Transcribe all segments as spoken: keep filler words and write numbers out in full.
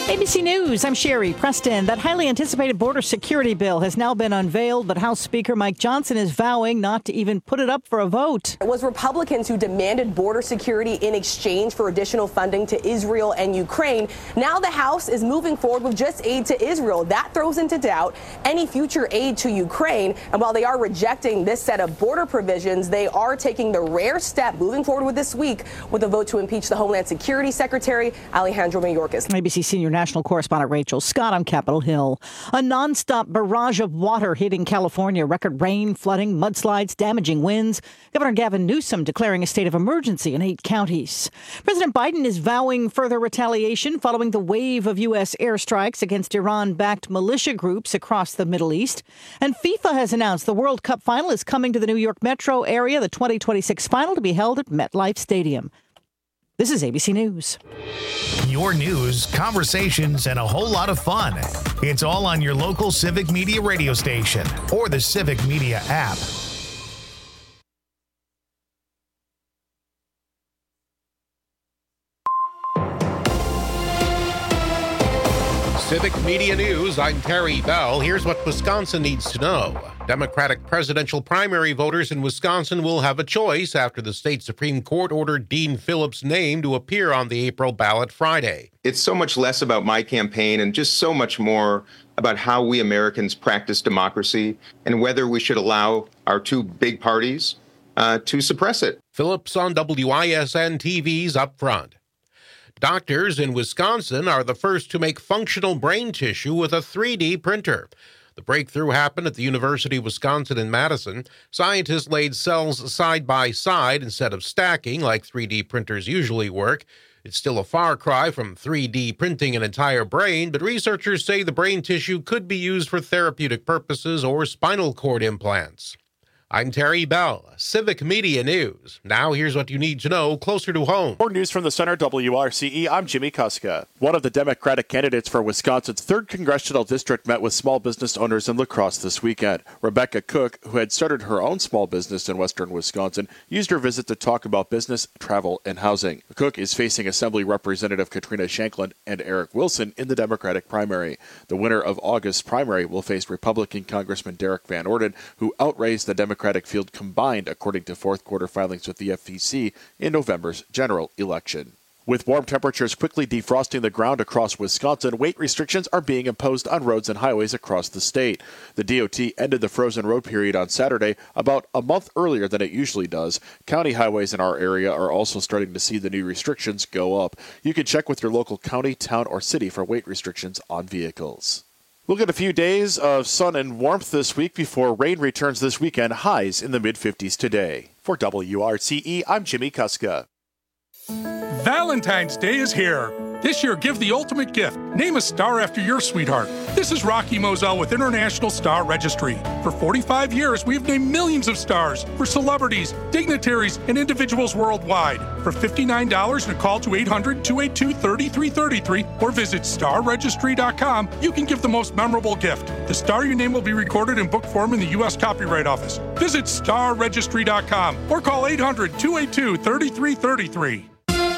A B C News, I'm Sherry Preston. That highly anticipated border security bill has now been unveiled, but House Speaker Mike Johnson is vowing not to even put it up for a vote. It was Republicans who demanded border security in exchange for additional funding to Israel and Ukraine. Now the House is moving forward with just aid to Israel. That throws into doubt any future aid to Ukraine. And while they are rejecting this set of border provisions, they are taking the rare step moving forward with this week with a vote to impeach the Homeland Security Secretary, Alejandro Mayorkas. A B C senior national correspondent Rachel Scott on Capitol Hill. A nonstop barrage of water hitting California. Record rain, flooding, mudslides, damaging winds. Governor Gavin Newsom declaring a state of emergency in eight counties. President Biden is vowing further retaliation following the wave of U S airstrikes against Iran-backed militia groups across the Middle East. And FIFA has announced the World Cup final is coming to the New York metro area, the twenty twenty-six final to be held at MetLife Stadium. This is A B C News. Your news, conversations, and a whole lot of fun. It's all on your local Civic Media radio station or the Civic Media app. Civic Media News, I'm Terry Bell. Here's what Wisconsin needs to know. Democratic presidential primary voters in Wisconsin will have a choice after the state Supreme Court ordered Dean Phillips' name to appear on the April ballot Friday. It's so much less about my campaign and just so much more about how we Americans practice democracy and whether we should allow our two big parties uh, to suppress it. Phillips on W I S N T V's Up Front. Doctors in Wisconsin are the first to make functional brain tissue with a three D printer. The breakthrough happened at the University of Wisconsin in Madison. Scientists laid cells side by side instead of stacking like three D printers usually work. It's still a far cry from three D printing an entire brain, but researchers say the brain tissue could be used for therapeutic purposes or spinal cord implants. I'm Terry Bell, Civic Media News. Now here's what you need to know closer to home. More news from the Center, W R C E. I'm Jimmy Kuska. One of the Democratic candidates for Wisconsin's third Congressional District met with small business owners in La Crosse this weekend. Rebecca Cook, who had started her own small business in western Wisconsin, used her visit to talk about business, travel, and housing. Cook is facing Assembly Representative Katrina Shanklin and Eric Wilson in the Democratic primary. The winner of August's primary will face Republican Congressman Derek Van Orden, who outraised the Democratic Democratic field combined, according to fourth quarter filings with the F E C in November's general election. With warm temperatures quickly defrosting the ground across Wisconsin, weight restrictions are being imposed on roads and highways across the state. The D O T ended the frozen road period on Saturday, about a month earlier than it usually does. County highways in our area are also starting to see the new restrictions go up. You can check with your local county, town, or city for weight restrictions on vehicles. We'll get a few days of sun and warmth this week before rain returns this weekend. Highs in the mid fifties today. For W R C E, I'm Jimmy Kuska. Valentine's Day is here. This year, give the ultimate gift. Name a star after your sweetheart. This is Rocky Moselle with International Star Registry. For forty-five years, we've named millions of stars for celebrities, dignitaries, and individuals worldwide. For fifty-nine dollars and a call to eight hundred, two eight two, three three three three or visit star registry dot com, you can give the most memorable gift. The star your name will be recorded in book form in the U S Copyright Office. Visit star registry dot com or call eight hundred, two eight two, three three three three.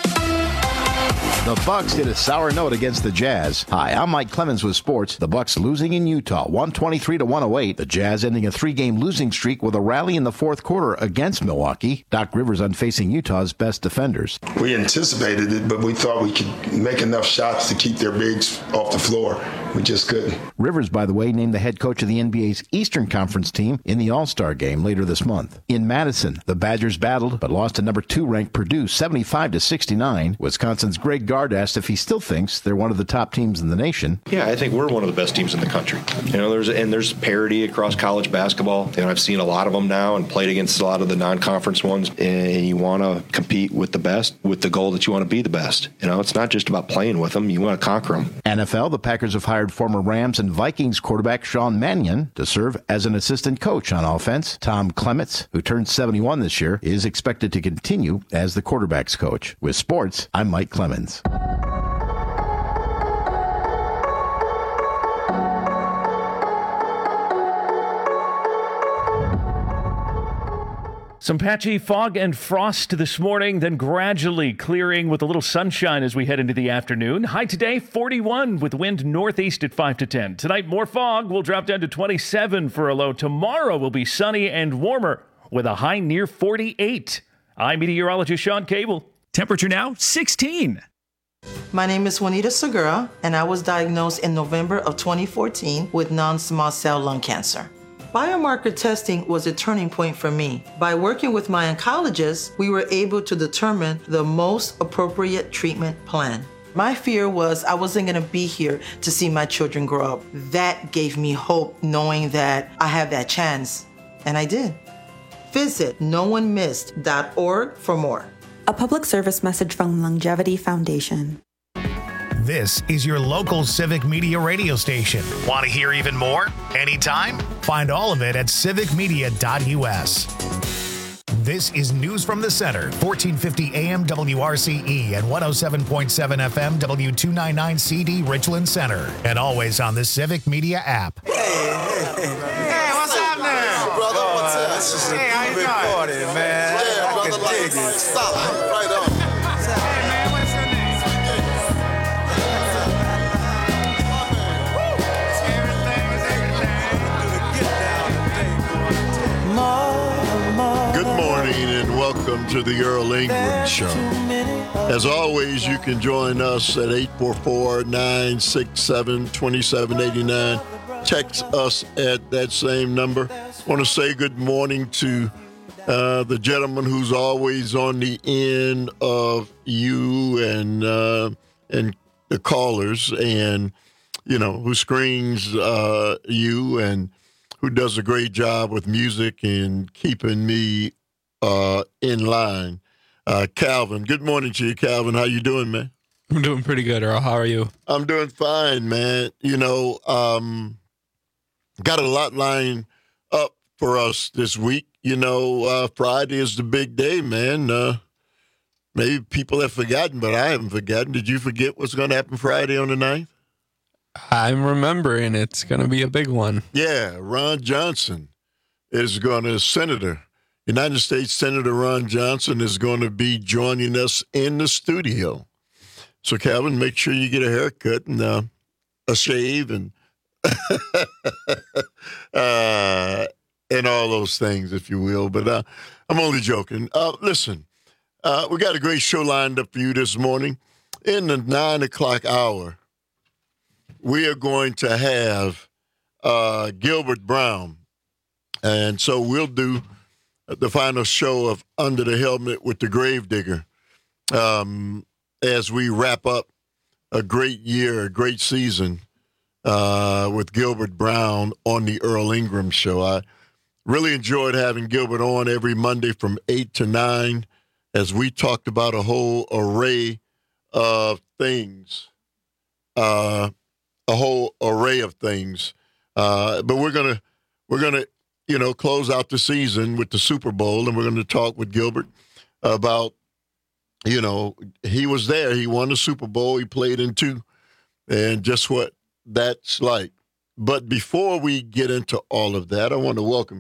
The Bucks hit a sour note against the Jazz. Hi, I'm Mike Clemens with sports. The Bucks losing in Utah, one twenty-three to one oh eight. The Jazz ending a three-game losing streak with a rally in the fourth quarter against Milwaukee. Doc Rivers unfacing Utah's best defenders. We anticipated it, but we thought we could make enough shots to keep their bigs off the floor. We just couldn't. Rivers, by the way, named the head coach of the N B A's Eastern Conference team in the All-Star game later this month. In Madison, the Badgers battled but lost to number two-ranked Purdue seventy-five to sixty-nine. Wisconsin's Greg Gard asked if he still thinks they're one of the top teams in the nation. Yeah, I think we're one of the best teams in the country. You know, there's and there's parity across college basketball. You know, I've seen a lot of them now and played against a lot of the non-conference ones. And you want to compete with the best with the goal that you want to be the best. You know, it's not just about playing with them. You want to conquer them. N F L, the Packers have hired former Rams and Vikings quarterback Sean Mannion to serve as an assistant coach on offense. Tom Clements, who turned seventy-one this year, is expected to continue as the quarterback's coach. With sports, I'm Mike Clemens. Some patchy fog and frost this morning, then gradually clearing with a little sunshine as we head into the afternoon. High today, forty-one, with wind northeast at five to ten. Tonight, more fog. We'll drop down to twenty-seven for a low. Tomorrow will be sunny and warmer with a high near forty-eight. I'm meteorologist Sean Cable. Temperature now, sixteen. My name is Juanita Segura, and I was diagnosed in November of twenty fourteen with non-small cell lung cancer. Biomarker testing was a turning point for me. By working with my oncologist, we were able to determine the most appropriate treatment plan. My fear was I wasn't going to be here to see my children grow up. That gave me hope, knowing that I have that chance, and I did. Visit no one missed dot org for more. A public service message from Longevity Foundation. This is your local Civic Media radio station. Want to hear even more? Anytime? Find all of it at civic media dot u s. This is News from the Center, fourteen fifty A M W R C E and one oh seven point seven F M W two ninety-nine C D Richland Center. And always on the Civic Media app. Hey, hey, hey. Hey, what's up now? Hey, brother, what's up? This is a hey, how you big doing? Party, man. Yeah, brother, I can dig it. Stop. Right on. Hey, man, what's your name? Good morning and welcome to the Earl Ingram Show. As always, you can join us at eight four four, nine six seven, two seven eight nine. Text us at that same number. I want to say good morning to uh, the gentleman who's always on the end of you and uh, and the callers, and you know who screens uh, you and who does a great job with music and keeping me uh, in line. Uh, Calvin, good morning to you, Calvin. How you doing, man? I'm doing pretty good, Earl. How are you? I'm doing fine, man. You know, um, got a lot lined up for us this week. You know, uh, Friday is the big day, man. Uh, maybe people have forgotten, but I haven't forgotten. Did you forget what's going to happen Friday on the ninth? I'm remembering. It's going to be a big one. Yeah, Ron Johnson is going to, Senator, United States Senator Ron Johnson is going to be joining us in the studio. So, Calvin, make sure you get a haircut and uh, a shave and uh, and all those things, if you will. But uh, I'm only joking. Uh, listen, uh, we got a great show lined up for you this morning. In the nine o'clock hour, we are going to have uh, Gilbert Brown. And so we'll do the final show of Under the Helmet with the Gravedigger um, as we wrap up a great year, a great season uh, with Gilbert Brown on the Earl Ingram Show. I really enjoyed having Gilbert on every Monday from eight to nine as we talked about a whole array of things. Uh a whole array of things. Uh, but we're going to, we're going to, you know, close out the season with the Super Bowl, and we're going to talk with Gilbert about, you know, he was there. He won the Super Bowl. He played in two, and just what that's like. But before we get into all of that, I want to welcome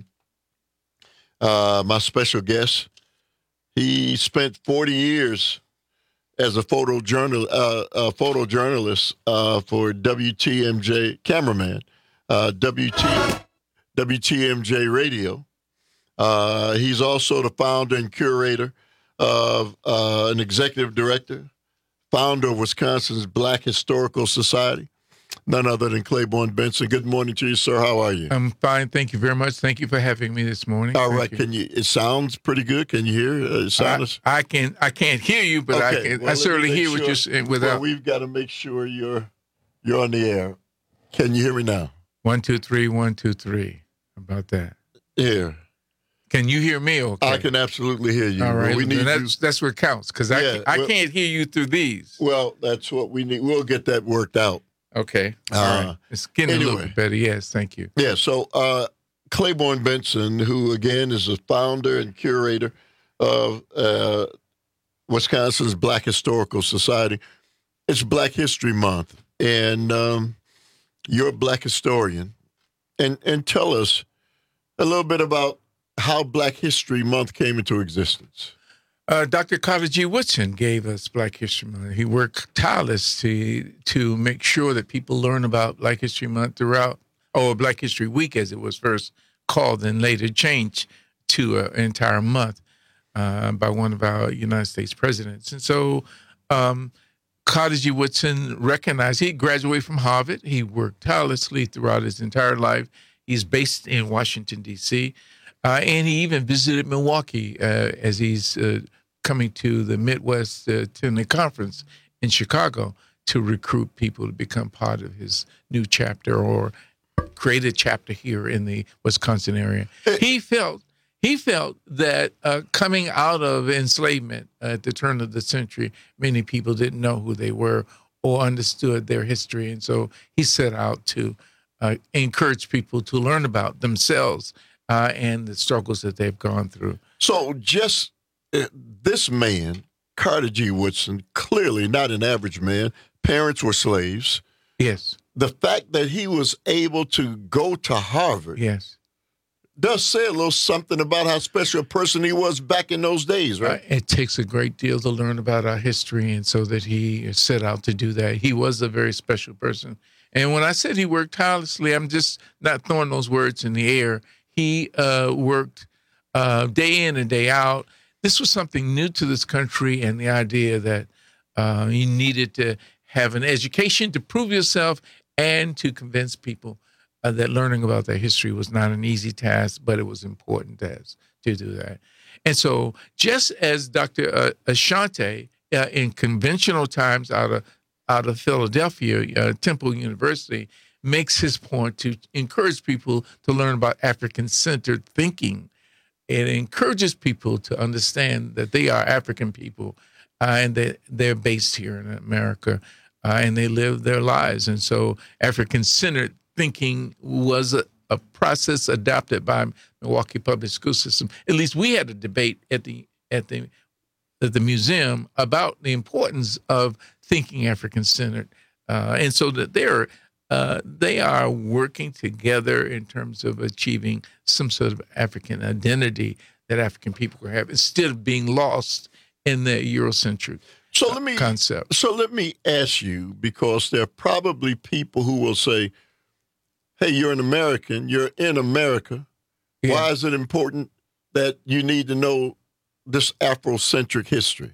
uh, my special guest. He spent forty years as a photojournal, uh, a photojournalist uh, for W T M J, cameraman, uh, W T, W T M J Radio. Uh, he's also the founder and curator of, uh, an executive director, founder of Wisconsin's Black Historical Society, none other than Claiborne Benson. Good morning to you, sir. How are you? I'm fine. Thank you very much. Thank you for having me this morning. All Thank right. you. Can you? It sounds pretty good. Can you hear? Uh, it sounds. I, I can. I can't hear you, but okay. I can. Well, I certainly hear sure, what you're saying. Without. Well, we've got to make sure you're you're on the air. Can you hear me now? One two three. One two three. How about that? Here. Can you hear me? Okay. I can absolutely hear you. All right. We need that's you. that's what counts because I Yeah, can't, I well- can't hear you through these. Well, that's what we need. We'll get that worked out. Okay. All Uh, right. It's getting a little anyway. bit better. Yes. Thank you. Yeah, so uh, Claiborne Benson, who, again, is the founder and curator of uh, Wisconsin's Black Historical Society. It's Black History Month, and um, you're a Black historian. And, and tell us a little bit about how Black History Month came into existence? Uh, Doctor Carter G. Woodson gave us Black History Month. He worked tirelessly to make sure that people learn about Black History Month throughout, or Black History Week as it was first called and later changed to an entire month uh, by one of our United States presidents. And so um, Carter G. Woodson recognized, he graduated from Harvard. He worked tirelessly throughout his entire life. He's based in Washington, D C, uh, and he even visited Milwaukee uh, as he's uh, coming to the Midwest uh, to the conference in Chicago to recruit people to become part of his new chapter or create a chapter here in the Wisconsin area. He felt he felt that uh, coming out of enslavement at the turn of the century, many people didn't know who they were or understood their history, and so he set out to uh, encourage people to learn about themselves uh, and the struggles that they've gone through. So just uh, this man, Carter G. Woodson, clearly not an average man. Parents were slaves. Yes. The fact that he was able to go to Harvard, yes, does say a little something about how special a person he was back in those days, right? Uh, it takes a great deal to learn about our history, and so that he set out to do that. He was a very special person. And when I said he worked tirelessly, I'm just not throwing those words in the air. He uh, worked uh, day in and day out. This was something new to this country, and the idea that uh, you needed to have an education to prove yourself and to convince people uh, that learning about their history was not an easy task, but it was important as to do that. And so just as Doctor Uh, Asante, uh, in conventional times out of out of Philadelphia, uh, Temple University, makes his point to encourage people to learn about African-centered thinking. It encourages people to understand that they are African people uh, and that they're based here in America. Uh, and they live their lives. And so African-centered thinking was a, a process adopted by Milwaukee Public School System. At least we had a debate at the at the at the museum about the importance of thinking African-centered. Uh, and so that they're uh, they are working together in terms of achieving some sort of African identity that African people can have instead of being lost in the Eurocentric So let me concept. So let me ask you, because there are probably people who will say, "Hey, you're an American. You're in America. Yeah. Why is it important that you need to know this Afrocentric history?"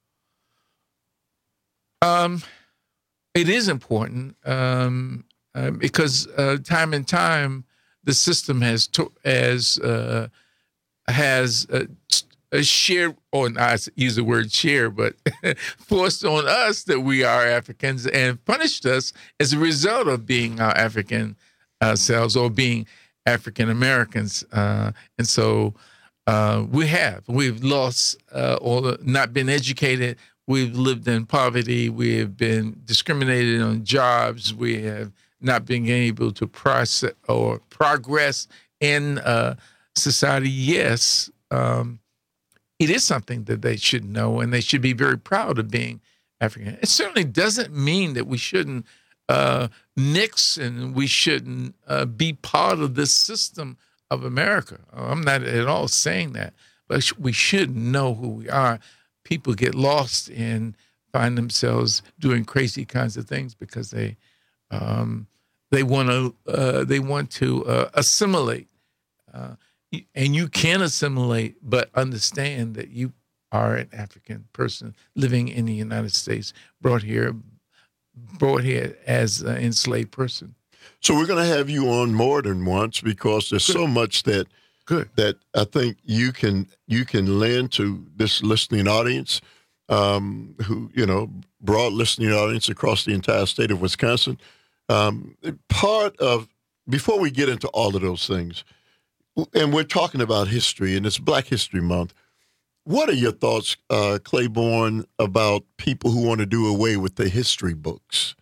Um, it is important um, uh, because uh, time and time the system has to, has uh, has. Uh, A share, or not use the word share, but forced on us that we are Africans and punished us as a result of being our African uh, selves or being African Americans. Uh, and so uh, we have. We've lost uh, or not been educated. We've lived in poverty. We have been discriminated on jobs. We have not been able to process or progress in uh, society. Yes. Um, It is something that they should know, and they should be very proud of being African. It certainly doesn't mean that we shouldn't uh, mix and we shouldn't uh, be part of this system of America. I'm not at all saying that, but we should know who we are. People get lost and find themselves doing crazy kinds of things because they um, they want to uh, they want to uh, assimilate. Uh, And you can assimilate, but understand that you are an African person living in the United States, brought here, brought here as an enslaved person. So we're going to have you on more than once because there's Good. so much that Good. that I think you can you can lend to this listening audience, um, who you know, broad listening audience across the entire state of Wisconsin. Um, part of before we get into all of those things. And we're talking about history, and it's Black History Month. What are your thoughts, uh, Claiborne, about people who want to do away with the history books,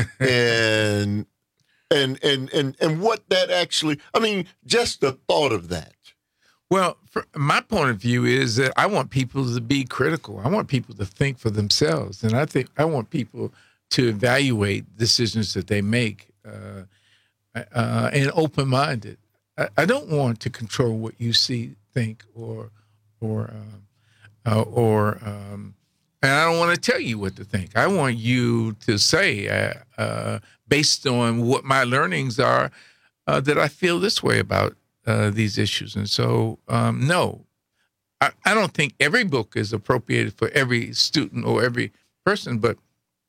and and and and and what that actually? I mean, just the thought of that. Well, for my point of view is that I want people to be critical. I want people to think for themselves, and I think I want people to evaluate decisions that they make uh, uh, and open-minded. I, I don't want to control what you see, think, or or uh, uh, or um, and I don't want to tell you what to think. I want you to say, uh, uh, based on what my learnings are, uh, that I feel this way about uh, these issues. And so, um, no, I, I don't think every book is appropriated for every student or every person, but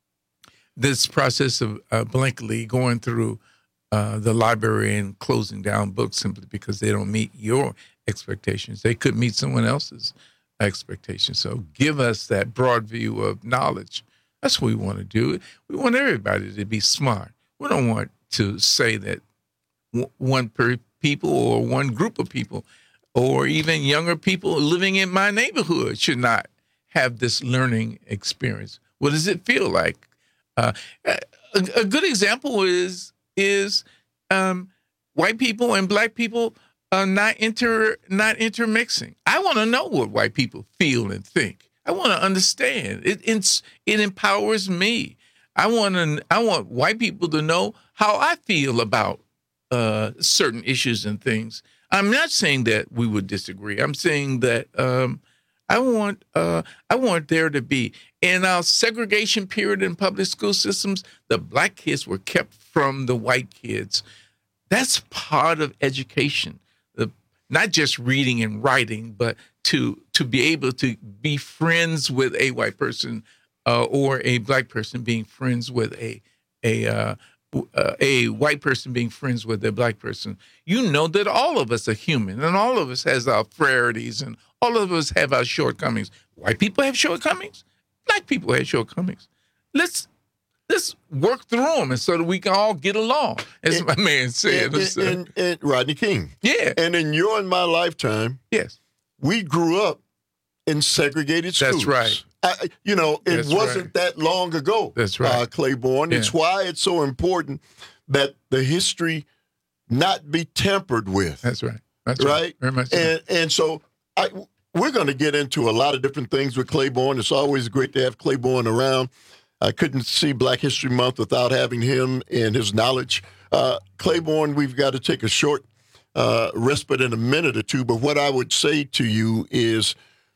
this process of uh, blankly going through uh, the library and closing down books simply because they don't meet your expectations. They could meet someone else's expectations. So give us that broad view of knowledge. That's what we want to do. We want everybody to be smart. We don't want to say that w- one per people or one group of people or even younger people living in my neighborhood should not have this learning experience. What does it feel like? Uh, a, a good example is is um, white people and black people uh, not inter not intermixing. I want to know what white people feel and think. I want to understand. It it's, it empowers me. I want to I want white people to know how I feel about uh, certain issues and things. I'm not saying that we would disagree. I'm saying that um, I want uh, I want there to be, in our segregation period in public school systems, the black kids were kept from the white kids. That's part of education, the, not just reading and writing, but to to be able to be friends with a white person uh, or a black person being friends with a a uh, uh, a white person being friends with a black person. You know that all of us are human, and all of us has our frailties, and all of us have our shortcomings. White people have shortcomings. Black people have shortcomings. Let's let's work through them, and so that we can all get along, as and, my man said. And, and, and, and Rodney King. Yeah. And in your and my lifetime, yes, we grew up in segregated schools. That's right. I, you know, it That's wasn't right. that long ago. That's right. Uh, Claiborne. Yeah. It's why it's so important that the history not be tampered with. That's right. That's right. right. Very much so. And and so I, we're going to get into a lot of different things with Claiborne. It's always great to have Claiborne around. I couldn't see Black History Month without having him and his knowledge. Uh, Claiborne, we've got to take a short uh, respite in a minute or two. But what I would say to you is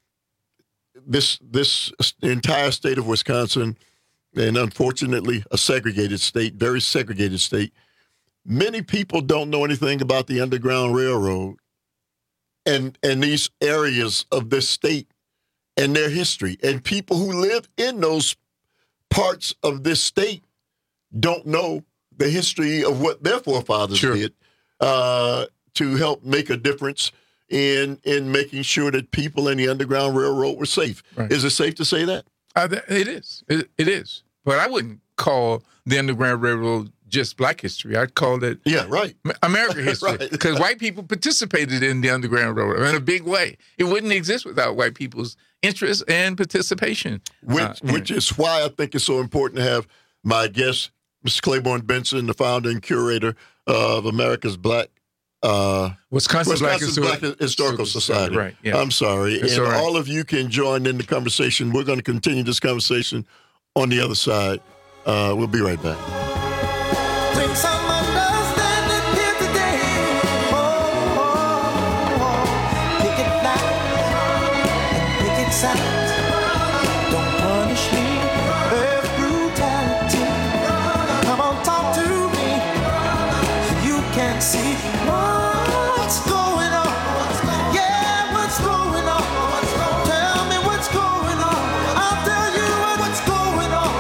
this this entire state of Wisconsin, and unfortunately a segregated state, very segregated state, many people don't know anything about the Underground Railroad and and these areas of this state and their history. And people who live in those parts of this state don't know the history of what their forefathers sure. did uh, to help make a difference in in making sure that people in the Underground Railroad were safe. Right. Is it safe to say that? Uh, it is. It, it is. But I wouldn't call the Underground Railroad just Black history. I'd call it yeah, right. American history. Because right. white people participated in the Underground Railroad in a big way. It wouldn't exist without white people's interest and participation. Which, uh, which is why I think it's so important to have my guest, Mister Claiborne Benson, the founder and curator of America's Black Uh, Wisconsin Black, Black Historical, Historical Society. Society. Right, yeah. I'm sorry. It's and all, right. all of you can join in the conversation. We're going to continue this conversation on the other side. Uh, we'll be right back. Bring some understanding here today. Oh, oh, oh. Pick it back and pick it sound. Don't punish me with brutality. Come on, talk to me. You can't see what's going on. Yeah, what's going on? Tell me what's going on. I'll tell you what's going on.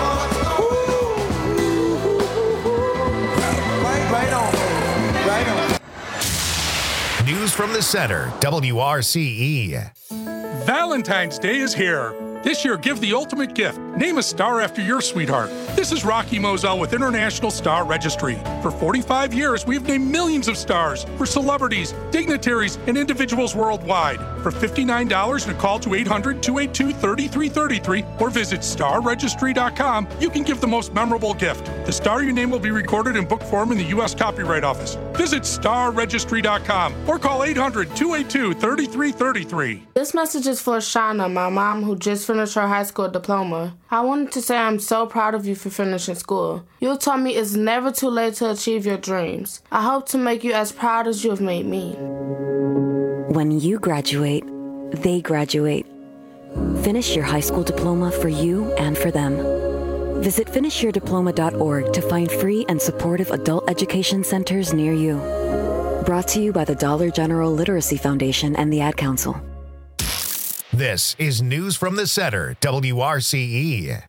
Ooh. Right, right on, right on. News from the center, W R C E. Valentine's Day is here. This year, give the ultimate gift. Name a star after your sweetheart. This is Rocky Moselle with International Star Registry. For forty-five years, we've named millions of stars for celebrities, dignitaries, and individuals worldwide. for fifty-nine dollars and a call to eight hundred, two eight two, three three three three or visit star registry dot com, you can give the most memorable gift. The Star, your name will be recorded in book form in the U S Copyright Office. Visit star registry dot com or call eight hundred, two eight two, three three three three. This message is for Shauna, my mom, who just finished her high school diploma. I wanted to say I'm so proud of you for finishing school. You taught me it's never too late to achieve your dreams. I hope to make you as proud as you have made me. When you graduate, they graduate. Finish your high school diploma for you and for them. Visit finish your diploma dot org to find free and supportive adult education centers near you. Brought to you by the Dollar General Literacy Foundation and the Ad Council. This is News from the Center, W R C E.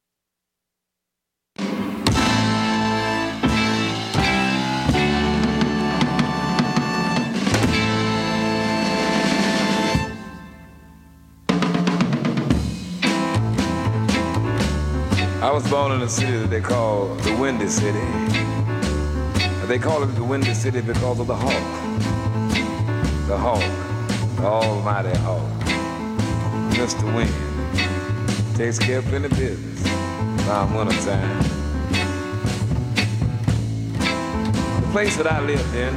I was born in a city that they call the Windy City. They call it the Windy City because of the hawk. The hawk, the almighty hawk. Mister Wind takes care of plenty business around wintertime. The place that I lived in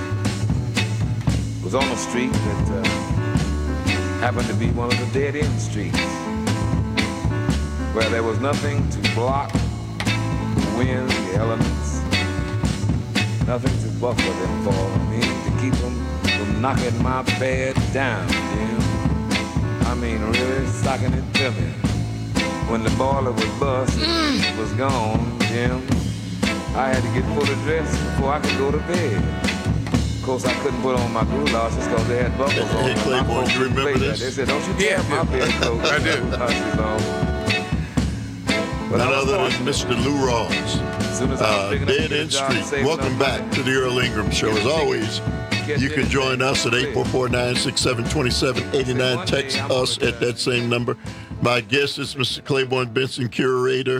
was on a street that uh, happened to be one of the dead-end streets, where there was nothing to block the wind, the elements, nothing to buffer them for, I mean, to keep them from knocking my bed down, Jim. I mean, really stocking it to me. When the boiler was bust, it was gone, Jim. I had to get fully dressed before I could go to bed. Of course, I couldn't put on my goulashes because they had buckles on. Hey, Claiborne, do you remember this? They said, don't you tear yeah, my bed coat. I do. None other than Mister Lou Rawls, uh, Dead End Street. Welcome back to the Earl Ingram Show. As always, you can join us at eight four four, nine six seven, two seven eight nine. Text us at that same number. My guest is Mister Claiborne Benson, curator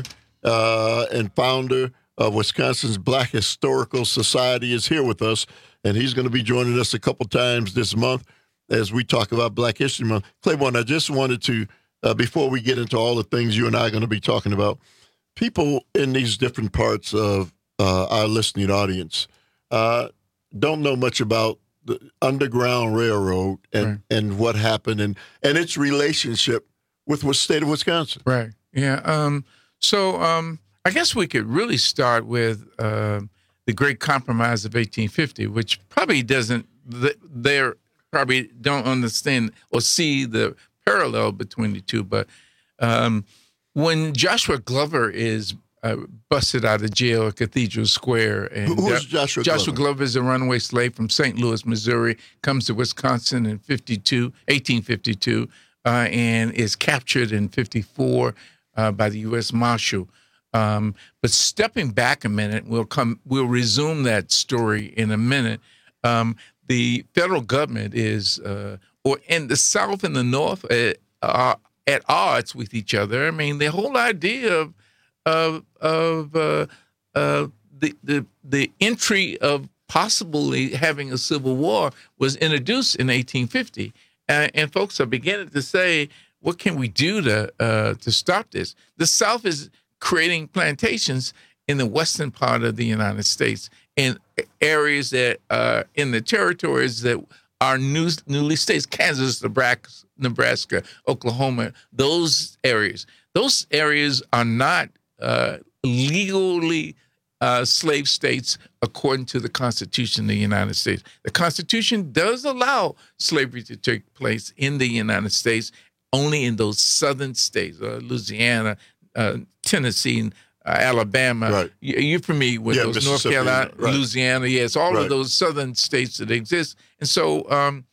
uh, and founder of Wisconsin's Black Historical Society, is here with us, and he's going to be joining us a couple times this month as we talk about Black History Month. Claiborne, I just wanted to, uh, before we get into all the things you and I are going to be talking about, people in these different parts of uh, our listening audience uh, don't know much about the Underground Railroad and, right. and what happened and, and its relationship with the state of Wisconsin. Right. Yeah. Um, so um, I guess we could really start with uh, the Great Compromise of eighteen fifty, which probably doesn't, they probably don't understand or see the parallel between the two. But um, when Joshua Glover is uh, busted out of jail at Cathedral Square. And Who is Joshua Glover? Joshua Glover is a runaway slave from Saint Louis, Missouri, comes to Wisconsin in eighteen fifty-two, uh, and is captured in fifty-four uh, by the U S Marshal. Um, but stepping back a minute, we'll come. We'll resume that story in a minute. Um, the federal government is, uh, or in the South and the North, uh, are at odds with each other. I mean, the whole idea of of of uh, uh, the the the entry of possibly having a civil war was introduced in eighteen fifty, uh, and folks are beginning to say, "What can we do to uh, to stop this?" The South is creating plantations in the western part of the United States, in areas that are in the territories that are new, newly states, Kansas, Nebraska, Nebraska, Oklahoma, those areas. Those areas are not uh, legally uh, slave states according to the Constitution of the United States. The Constitution does allow slavery to take place in the United States, only in those southern states, uh, Louisiana, uh, Tennessee, and uh, Alabama. Right. You're familiar with yeah, those, North Carolina, right. Louisiana, yes, all right. of those southern states that exist. And so um,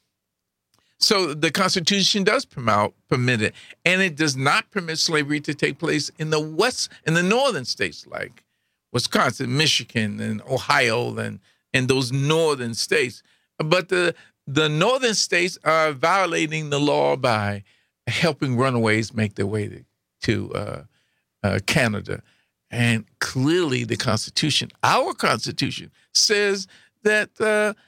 so the Constitution does permit, permit it, and it does not permit slavery to take place in the west, in the northern states like Wisconsin, Michigan, and Ohio, and, and those northern states. But the the northern states are violating the law by helping runaways make their way to, to uh, uh, Canada. And clearly the Constitution, our Constitution, says that uh,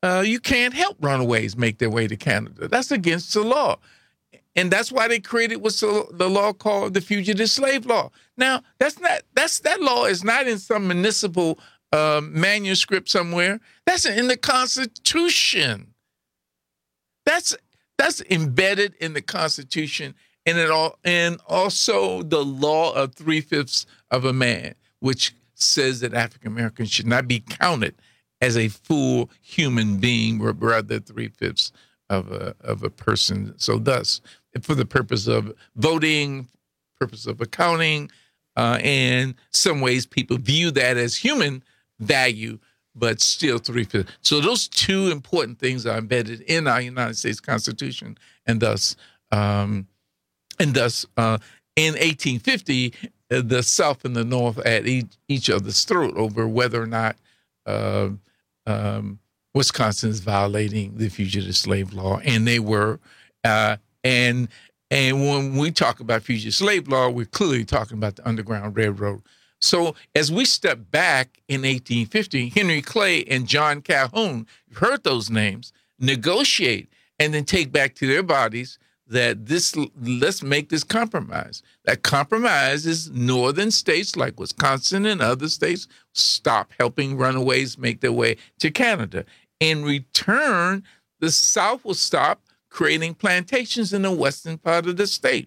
uh, you can't help runaways make their way to Canada. That's against the law. And that's why they created what's the, the law called the Fugitive Slave Law. Now, that's not that's that law is not in some municipal uh, manuscript somewhere. That's in the Constitution. That's that's embedded in the Constitution, and it all and also the law of three-fifths of a man, which says that African Americans should not be counted as a full human being, but rather three-fifths of a of a person. So thus, for the purpose of voting, purpose of accounting, uh, and some ways people view that as human value, but still three-fifths. So those two important things are embedded in our United States Constitution, and thus, um, and thus, uh, in eighteen fifty, uh, the South and the North at each, each other's throat over whether or not uh, um, Wisconsin is violating the fugitive slave law, and they were. Uh, and and when we talk about fugitive slave law, we're clearly talking about the Underground Railroad. So as we step back in eighteen fifty, Henry Clay and John Calhoun, you've heard those names, negotiate and then take back to their bodies that this, let's make this compromise. That compromise is northern states like Wisconsin and other states stop helping runaways make their way to Canada. In return, the South will stop creating plantations in the western part of the state,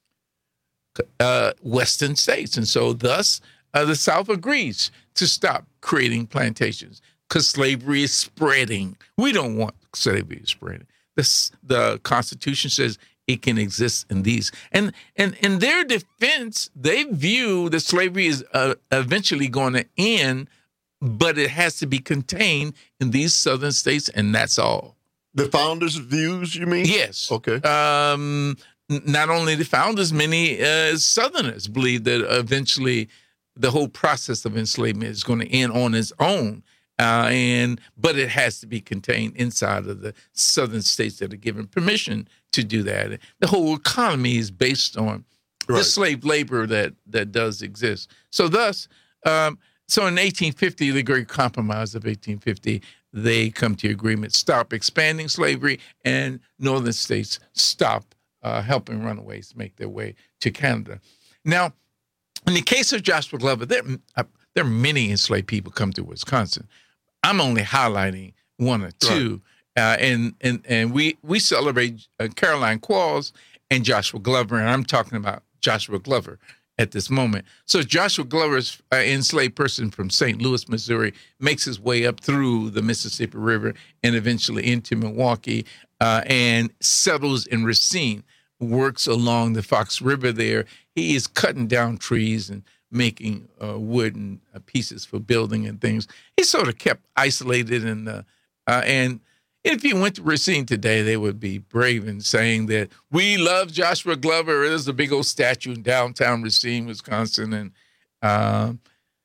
uh, western states. And so thus, uh, the South agrees to stop creating plantations because slavery is spreading. We don't want slavery to spread. This, the Constitution says it can exist in these. And, and in their defense, they view that slavery is uh, eventually going to end, but it has to be contained in these southern states, and that's all. The founders' views, you mean? Yes. Okay. Um, not only the founders, many uh, Southerners believe that eventually the whole process of enslavement is going to end on its own. Uh, and but it has to be contained inside of the southern states that are given permission to do that. The whole economy is based on right. the slave labor that that does exist. So thus, um, so in eighteen fifty, the Great Compromise of eighteen fifty, they come to agreement, stop expanding slavery, and northern states stop uh, helping runaways make their way to Canada. Now, in the case of Joshua Glover, there, uh, there are many enslaved people come to Wisconsin. I'm only highlighting one or two, right. uh, and and and we we celebrate uh, Caroline Qualls and Joshua Glover, and I'm talking about Joshua Glover at this moment. So Joshua Glover's an uh, enslaved person from Saint Louis, Missouri, makes his way up through the Mississippi River and eventually into Milwaukee, uh, and settles in Racine, works along the Fox River there. He is cutting down trees and making uh, wooden uh, pieces for building and things. He sort of kept isolated, and uh, uh, and if you went to Racine today, they would be brave in saying that we love Joshua Glover. There's a big old statue in downtown Racine, Wisconsin, and uh,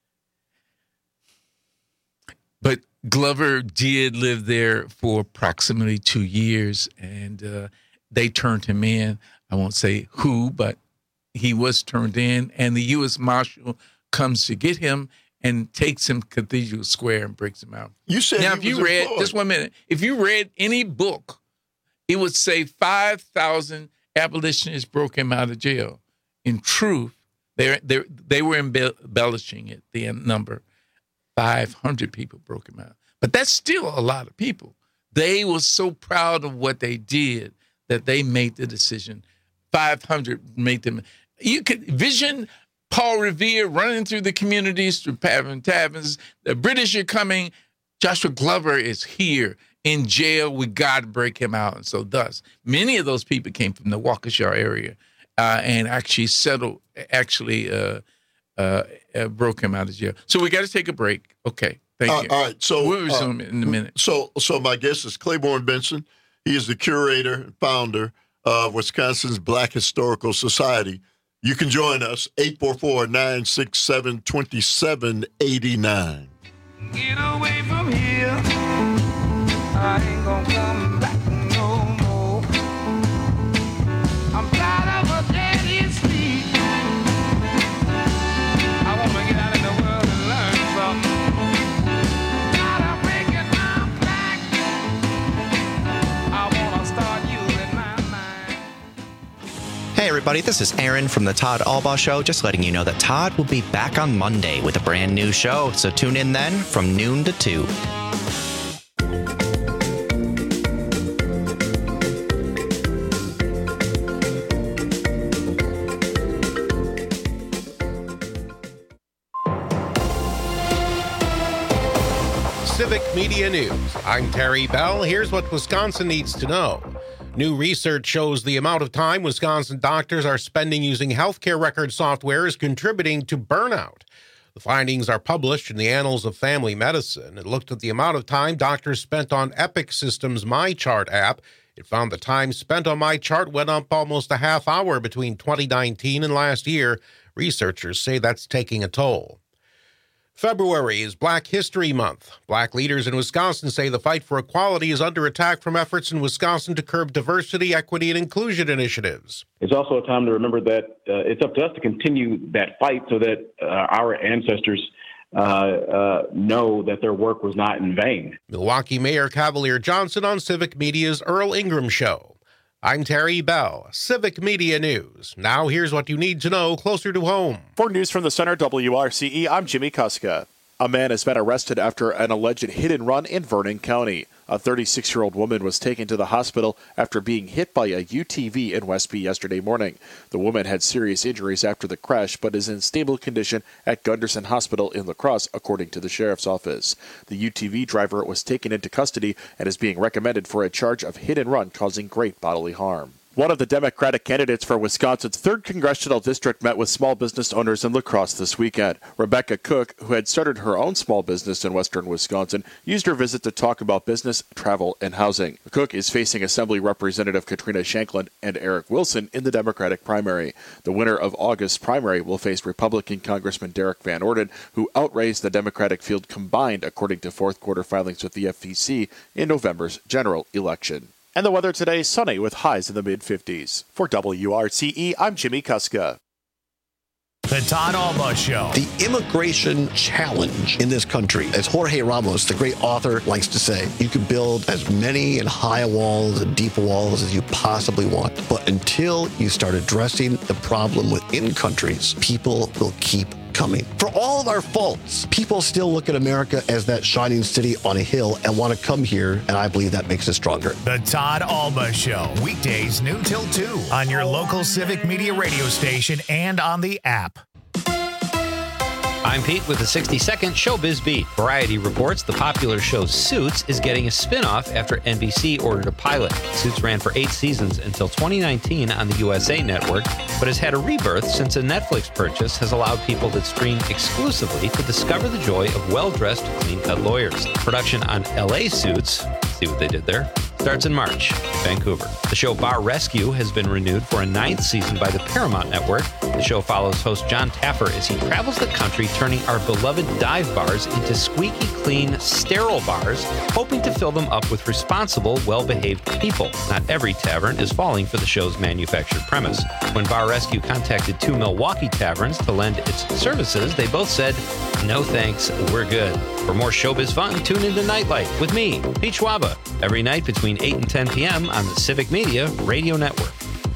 but Glover did live there for approximately two years, and uh, they turned him in. I won't say who, but he was turned in, and the U S Marshal comes to get him and takes him to Cathedral Square and breaks him out. You said now, he if you was read employed. just one minute, if you read any book, it would say five thousand abolitionists broke him out of jail. In truth, they they they were embellishing it. The number five hundred people broke him out, but that's still a lot of people. They were so proud of what they did that they made the decision. five hundred made them. You could vision Paul Revere running through the communities, through Pavin taverns. The British are coming. Joshua Glover is here in jail. We got to break him out. And so thus, many of those people came from the Waukesha area uh, and actually settled, actually uh, uh, uh, broke him out of jail. So we got to take a break. Okay, thank Uh, you. all right, so We'll resume uh, in a minute. So, so my guest is Claiborne Benson. He is the curator and founder of Wisconsin's Black Historical Society. You can join us, eight four four, nine six seven, two seven eight nine. Get away from here. I ain't gonna come back no more. I'm tired of a dead sleep. I wanna get out in the world and learn something. Tired of breaking my back. everybody. This is Aaron from the Todd Albaugh Show. Just letting you know that Todd will be back on Monday with a brand new show. So tune in then from noon to two. Civic Media News. I'm Terry Bell. Here's what Wisconsin needs to know. New research shows the amount of time Wisconsin doctors are spending using healthcare record software is contributing to burnout. The findings are published in the Annals of Family Medicine. It looked at the amount of time doctors spent on Epic Systems' MyChart app. It found the time spent on MyChart went up almost a half hour between twenty nineteen and last year. Researchers say that's taking a toll. February is Black History Month. Black leaders in Wisconsin say the fight for equality is under attack from efforts in Wisconsin to curb diversity, equity, and inclusion initiatives. It's also a time to remember that uh, it's up to us to continue that fight so that uh, our ancestors uh, uh, know that their work was not in vain. Milwaukee Mayor Cavalier Johnson on Civic Media's Earl Ingram Show. I'm Terry Bell, Civic Media News. Now here's what you need to know closer to home. For News from the Center, W R C E, I'm Jimmy Kuska. A man has been arrested after an alleged hit-and-run in Vernon County. A thirty-six-year-old woman was taken to the hospital after being hit by a U T V in Westby yesterday morning. The woman had serious injuries after the crash, but is in stable condition at Gunderson Hospital in La Crosse, according to the sheriff's office. The U T V driver was taken into custody and is being recommended for a charge of hit-and-run causing great bodily harm. One of the Democratic candidates for Wisconsin's third congressional district met with small business owners in La Crosse this weekend. Rebecca Cook, who had started her own small business in western Wisconsin, used her visit to talk about business, travel, and housing. Cook is facing Assembly Representative Katrina Shanklin and Eric Wilson in the Democratic primary. The winner of August's primary will face Republican Congressman Derek Van Orden, who outraised the Democratic field combined, according to fourth quarter filings with the F E C in November's general election. And the weather today, sunny with highs in the mid-fifties. For W R C E, I'm Jimmy Kuska. The Todd Albaugh Show. The immigration challenge in this country, as Jorge Ramos, the great author, likes to say, you can build as many and high walls and deep walls as you possibly want. But until you start addressing the problem within countries, people will keep coming. For all of our faults, people still look at America as that shining city on a hill and want to come here, and I believe that makes us stronger. The Todd Albaugh Show, weekdays noon till two on your local Civic Media radio station and on the app. I'm Pete with the sixty-second Showbiz Beat. Variety reports the popular show Suits is getting a spin-off after N B C ordered a pilot. Suits ran for eight seasons until twenty nineteen on the U S A Network, but has had a rebirth since a Netflix purchase has allowed people that stream exclusively to discover the joy of well-dressed, clean-cut lawyers. Production on L A Suits, see what they did there, starts in March, Vancouver. The show Bar Rescue has been renewed for a ninth season by the Paramount Network. The show follows host John Taffer as he travels the country turning our beloved dive bars into squeaky clean, sterile bars, hoping to fill them up with responsible, well-behaved people. Not every tavern is falling for the show's manufactured premise. When Bar Rescue contacted two Milwaukee taverns to lend its services, they both said, no thanks, we're good. For more showbiz fun, tune into Nightlight with me, Pete Schwaba, every night between eight and ten p.m. on the Civic Media Radio Network.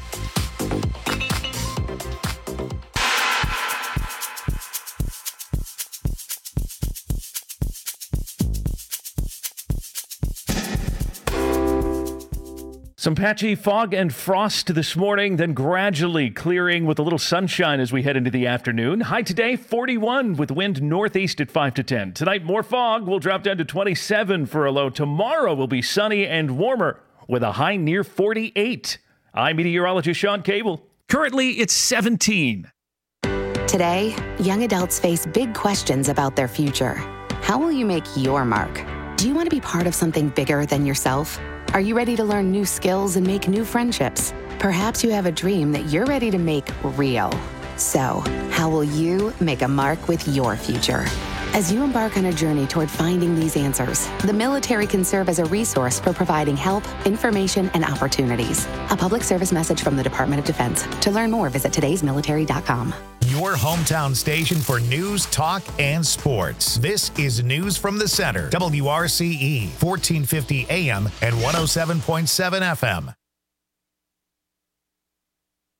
Some patchy fog and frost this morning, then gradually clearing with a little sunshine as we head into the afternoon. High today, forty-one, with wind northeast at five to ten. Tonight, more fog. We'll drop down to twenty-seven for a low. Tomorrow will be sunny and warmer with a high near forty-eight. I'm meteorologist Sean Cable. Currently, it's seventeen. Today, young adults face big questions about their future. How will you make your mark? Do you want to be part of something bigger than yourself? Are you ready to learn new skills and make new friendships? Perhaps you have a dream that you're ready to make real. So, how will you make a mark with your future? As you embark on a journey toward finding these answers, the military can serve as a resource for providing help, information, and opportunities. A public service message from the Department of Defense. To learn more, visit todays military dot com. Your hometown station for news, talk, and sports. This is News from the Center. W R C E, fourteen fifty A M and one oh seven point seven F M.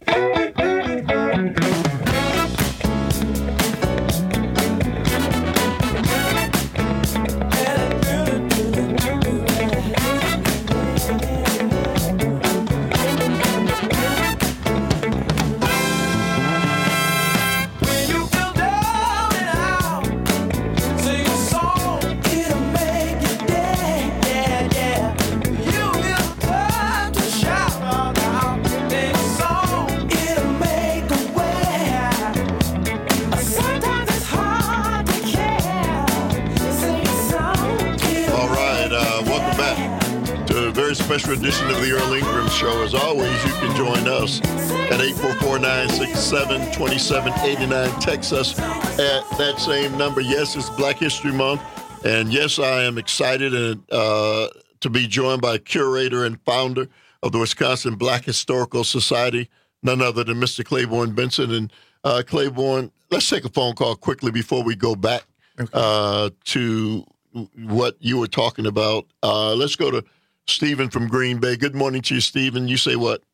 Special edition of the Earl Ingram Show. As always, you can join us at eight four four, nine six seven, two seven eight nine. Text us at that same number. Yes, it's Black History Month. And yes, I am excited and, uh, to be joined by curator and founder of the Wisconsin Black Historical Society, none other than Mister Claiborne Benson. And uh, Claiborne, let's take a phone call quickly before we go back okay. uh, to what you were talking about. Uh, let's go to Stephen from Green Bay. Good morning to you, Stephen. You say what?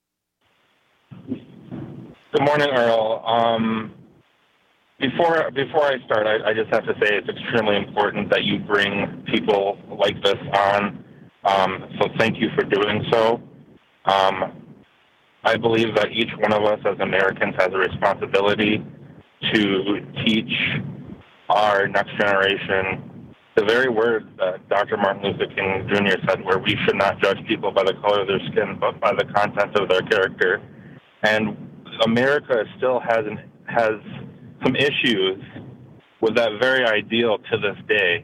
Good morning, Earl. Um, before before I start, I, I just have to say it's extremely important that you bring people like this on. Um, so thank you for doing so. Um, I believe that each one of us as Americans has a responsibility to teach our next generation the very words that Doctor Martin Luther King Junior said, where we should not judge people by the color of their skin, but by the content of their character. And America still has an, has some issues with that very ideal to this day.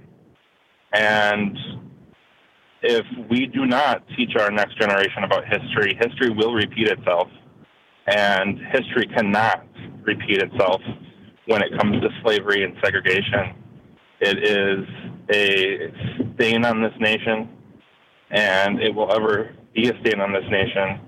And if we do not teach our next generation about history, history will repeat itself. And history cannot repeat itself when it comes to slavery and segregation. It is a stain on this nation, and it will ever be a stain on this nation.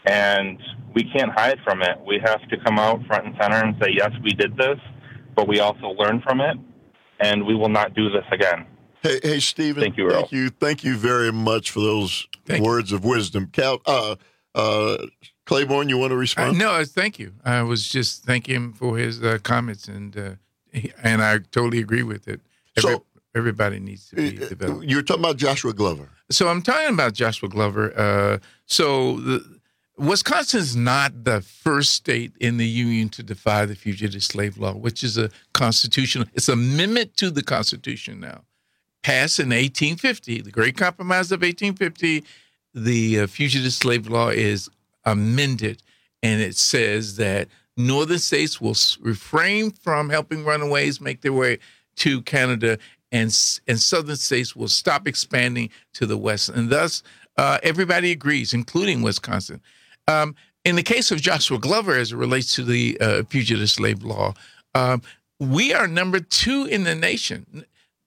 And we can't hide from it. We have to come out front and center and say, yes, we did this, but we also learn from it, and we will not do this again. Hey, hey, Stephen. Thank you, Earl. Thank you, thank you very much for those thank words you. of wisdom. Cal, uh, uh, Claiborne, you want to respond? Uh, no, thank you. I was just thanking him for his uh, comments, and uh, he, and I totally agree with it. Every, so, everybody needs to be developed. You're talking about Joshua Glover. So I'm talking about Joshua Glover. Uh, so the, Wisconsin's not the first state in the Union to defy the Fugitive Slave Law, which is a constitutional, it's an amendment to the Constitution now. Passed in eighteen fifty, the Great Compromise of eighteen fifty, the uh, Fugitive Slave Law is amended, and it says that northern states will refrain from helping runaways make their way to Canada, and and southern states will stop expanding to the west. And thus, uh, everybody agrees, including Wisconsin. Um, in the case of Joshua Glover, as it relates to the uh, Fugitive Slave Law, um, we are number two in the nation.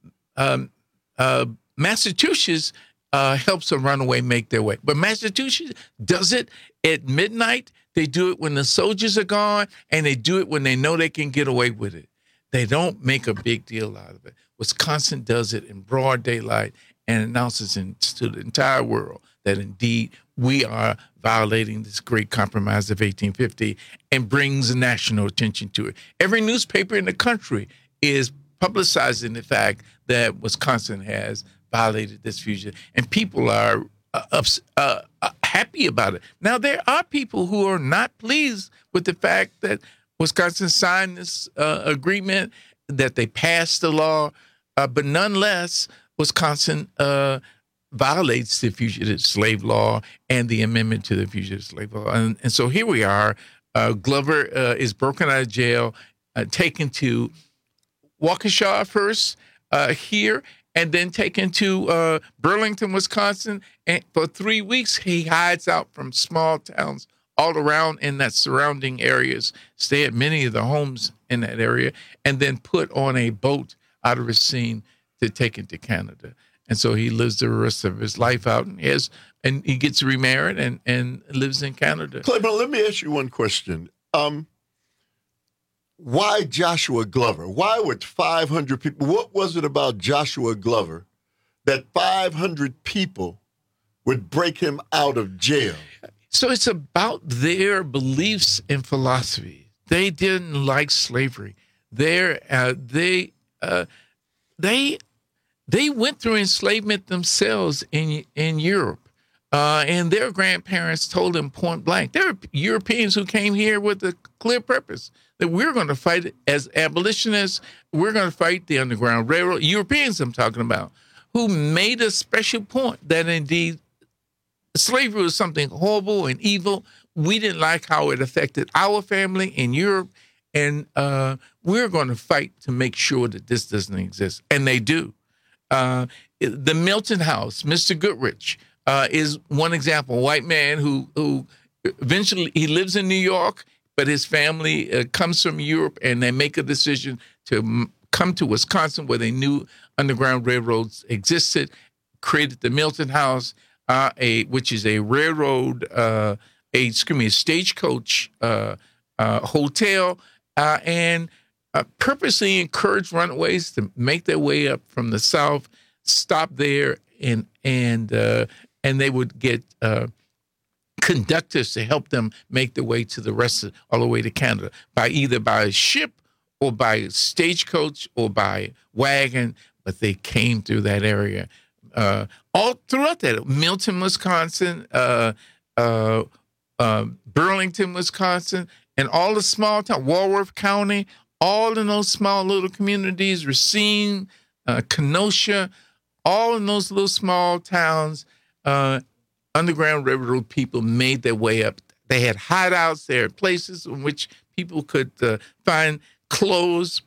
Um, uh, Massachusetts uh, helps a runaway make their way. But Massachusetts does it at midnight. They do it when the soldiers are gone, and they do it when they know they can get away with it. They don't make a big deal out of it. Wisconsin does it in broad daylight and announces in, to the entire world that indeed we are violating this great compromise of eighteen fifty and brings national attention to it. Every newspaper in the country is publicizing the fact that Wisconsin has violated this fugitive, and people are uh, ups, uh, uh, happy about it. Now, there are people who are not pleased with the fact that Wisconsin signed this uh, agreement, that they passed the law, uh, but nonetheless, Wisconsin uh, violates the Fugitive Slave Law and the amendment to the Fugitive Slave Law. And, and so here we are. Uh, Glover uh, is broken out of jail, uh, taken to Waukesha first uh, here, and then taken to uh, Burlington, Wisconsin. And for three weeks, he hides out from small towns all around in that surrounding areas, stay at many of the homes in that area, and then put on a boat out of Racine to take it to Canada. And so he lives the rest of his life out, and he, has, and he gets remarried and, and lives in Canada. Claiborne, let me ask you one question. Um, why Joshua Glover? Why would five hundred people, what was it about Joshua Glover that five hundred people would break him out of jail? So it's about their beliefs and philosophy. They didn't like slavery. They're, uh, they uh, they they went through enslavement themselves in in Europe, uh, and their grandparents told them point blank. There are Europeans who came here with a clear purpose that we're going to fight as abolitionists. We're going to fight the Underground Railroad. Europeans, I'm talking about, who made a special point that indeed slavery was something horrible and evil. We didn't like how it affected our family in Europe, and uh, we're going to fight to make sure that this doesn't exist. And they do. Uh, the Milton House, Mister Goodrich, uh, is one example. A white man who, who eventually, he lives in New York, but his family uh, comes from Europe, and they make a decision to m- come to Wisconsin where they knew Underground Railroads existed, created the Milton House, uh, a which is a railroad, uh, a excuse me, a stagecoach uh, uh, hotel, uh, and uh, purposely encouraged runaways to make their way up from the South, stop there, and and uh, and they would get uh, conductors to help them make their way to the rest of, all the way to Canada by either by ship or by stagecoach or by wagon, but they came through that area. Uh, all throughout that, Milton, Wisconsin, uh, uh, uh, Burlington, Wisconsin, and all the small towns, Walworth County, all in those small little communities, Racine, uh, Kenosha, all in those little small towns, uh, Underground Railroad people made their way up. They had hideouts. There, places in which people could uh, find clothes,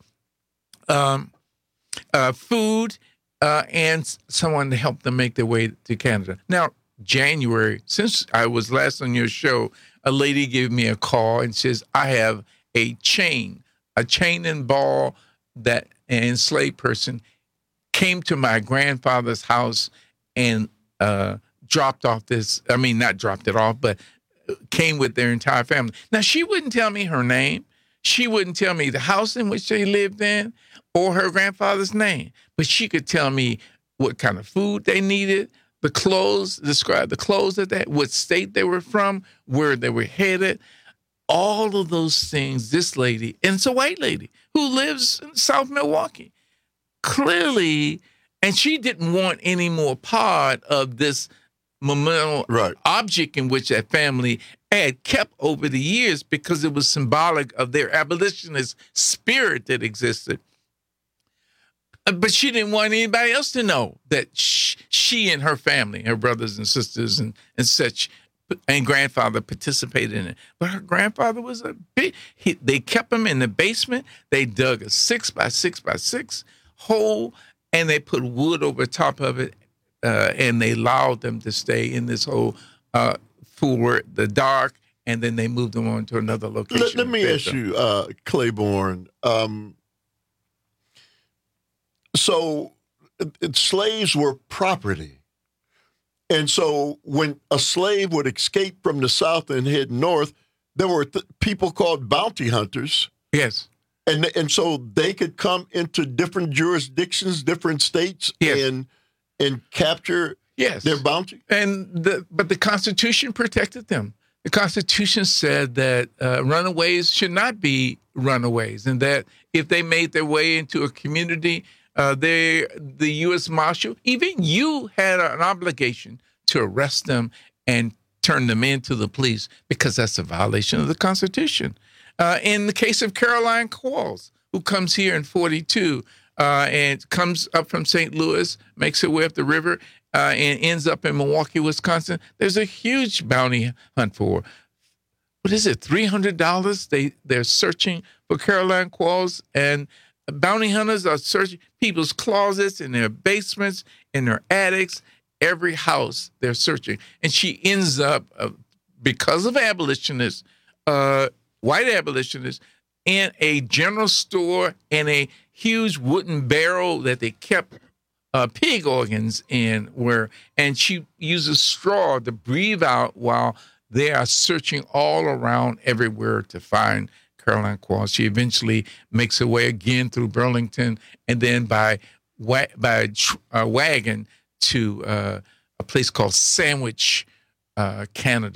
um, uh, food, uh, and someone to help them make their way to Canada. Now, January, since I was last on your show, a lady gave me a call and says, I have a chain, a chain and ball that an enslaved person came to my grandfather's house and uh, dropped off this, I mean, not dropped it off, but came with their entire family. Now, she wouldn't tell me her name. She wouldn't tell me the house in which they lived in or her grandfather's name, but she could tell me what kind of food they needed, the clothes, describe the clothes that they had, what state they were from, where they were headed, all of those things. This lady, and it's a white lady who lives in South Milwaukee, clearly, and she didn't want any more part of this memorial right. object in which that family had kept over the years because it was symbolic of their abolitionist spirit that existed. But she didn't want anybody else to know that she, she and her family, her brothers and sisters and, and such, and grandfather participated in it. But her grandfather was a big, he, they kept him in the basement. They dug a six by six by six hole, and they put wood over top of it, uh, and they allowed them to stay in this hole uh, for the dark, and then they moved them on to another location. Let, let me ask you, uh, Claiborne, um, so it, slaves were property. And so when a slave would escape from the South and head north, there were th- people called bounty hunters. Yes. And and so they could come into different jurisdictions, different states, yes. and and capture yes. their bounty. And the, but the Constitution protected them. The Constitution said that uh, runaways should not be runaways, and that if they made their way into a community, Uh, they, the U S Marshal, even you had an obligation to arrest them and turn them into the police because that's a violation of the Constitution. Uh, in the case of Caroline Quarles, who comes here in forty-two uh, and comes up from Saint Louis, makes her way up the river, uh, and ends up in Milwaukee, Wisconsin, there's a huge bounty hunt for her. What is it, three hundred dollars? They, they're searching for Caroline Quarles, and bounty hunters are searching people's closets, in their basements, in their attics, every house they're searching. And she ends up, uh, because of abolitionists, uh, white abolitionists, in a general store in a huge wooden barrel that they kept uh, pig organs in, where, and she uses straw to breathe out while they are searching all around everywhere to find Caroline Quarles. She eventually makes her way again through Burlington and then by wa- by uh, wagon to uh, a place called Sandwich, uh, Canada.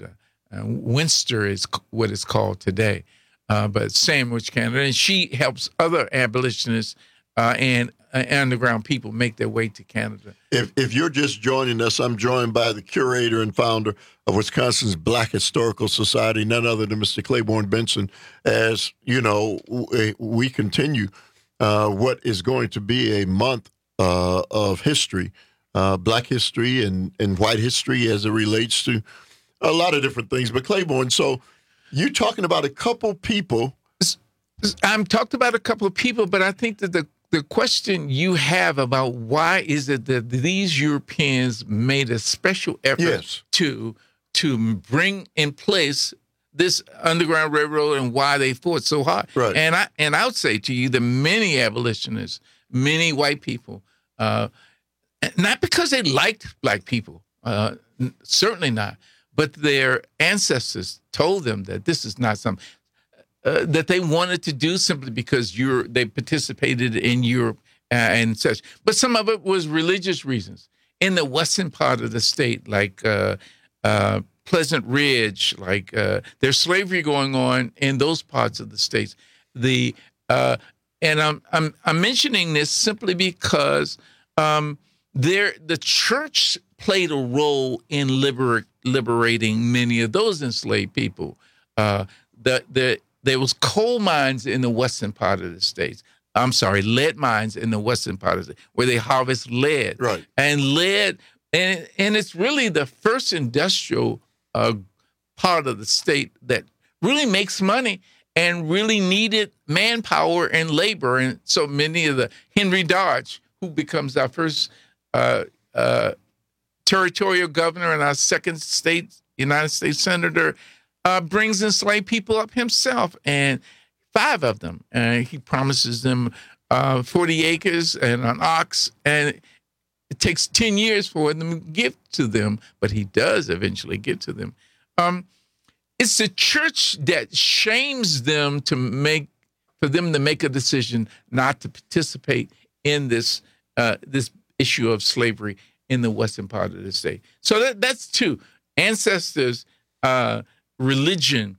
Uh, Winster is c- what it's called today, uh, but Sandwich, Canada. And she helps other abolitionists uh, and uh, underground people make their way to Canada. If if you're just joining us, I'm joined by the curator and founder of Wisconsin's Black Historical Society, none other than Mister Claiborne Benson. As you know, we continue uh, what is going to be a month uh, of history, uh, Black history and, and white history as it relates to a lot of different things. But Claiborne, so you're talking about a couple people. I'm talked about a couple of people, but I think that the The question you have about why is it that these Europeans made a special effort yes. to to bring in place this Underground Railroad and why they fought so hard. Right. And I and I would say to you that many abolitionists, many white people, uh, not because they liked black people, uh, certainly not, but their ancestors told them that this is not something. Uh, that they wanted to do simply because you're, they participated in Europe uh, and such. But some of it was religious reasons. In the western part of the state, like uh, uh, Pleasant Ridge, like uh, there's slavery going on in those parts of the states. The uh, and I'm I'm I'm mentioning this simply because um, there the church played a role in liber- liberating many of those enslaved people. Uh, the the There was coal mines in the western part of the states. I'm sorry, lead mines in the western part of the state, where they harvest lead. Right. And lead, and and it's really the first industrial uh, part of the state that really makes money and really needed manpower and labor. And so many of the, Henry Dodge, who becomes our first uh, uh, territorial governor and our second state United States senator, Uh, brings enslaved people up himself, and five of them. And he promises them uh, forty acres and an ox, and it takes ten years for them to give to them, but he does eventually give to them. Um, it's the church that shames them to make, for them to make a decision not to participate in this uh, this issue of slavery in the western part of the state. So that, that's two. Ancestors, uh, religion,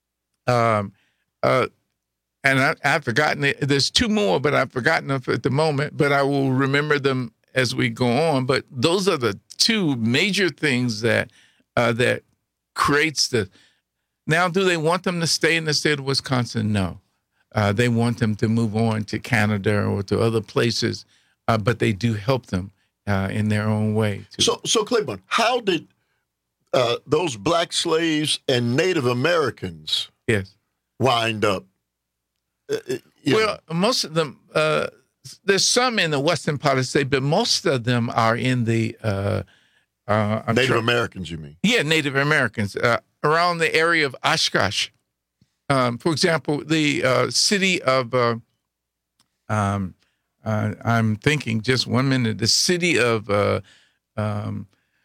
um, uh, and I, I've forgotten it. There's two more, but I've forgotten them at the moment, but I will remember them as we go on. But those are the two major things that uh, that creates the. Now, do they want them to stay in the state of Wisconsin? No. Uh, they want them to move on to Canada or to other places, uh, but they do help them uh, in their own way. Too. So, so Claiborne, how did Uh, those black slaves and Native Americans yes. wind up? Uh, well, know. most of them, uh, there's some in the western part of the state, but most of them are in the... Uh, uh, Native sure, Americans, you mean? Yeah, Native Americans. Uh, around the area of Oshkosh. Um, for example, the uh, city of... Uh, um, uh, I'm thinking, just one minute, the city of... Uh, um,